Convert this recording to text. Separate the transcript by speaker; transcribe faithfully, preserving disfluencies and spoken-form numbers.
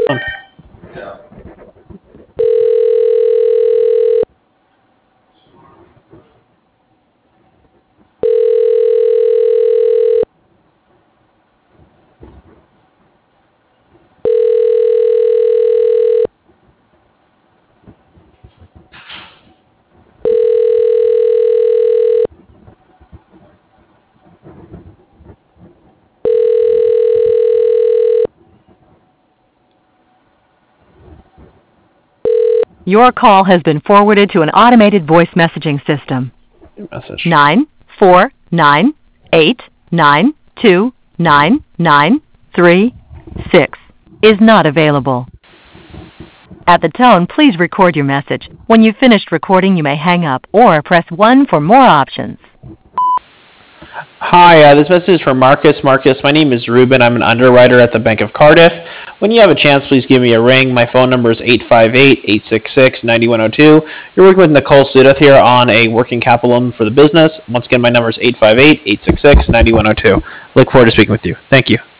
Speaker 1: Your call has been forwarded to an automated voice messaging system.
Speaker 2: Message.
Speaker 1: Nine four nine eight nine two nine nine three six is not available. At the tone, please record your message. When you've finished recording, you may hang up or press one for more options.
Speaker 2: Hi, uh, this message is for Marcus. Marcus, my name is Ruben. I'm an underwriter at the Bank of Cardiff. When you have a chance, please give me a ring. My phone number is eight five eight, eight six six, nine one zero two. You're working with Nicole Sudeth here on a working capital loan for the business. Once again, my number is eight five eight, eight six six, nine one zero two. Look forward to speaking with you. Thank you.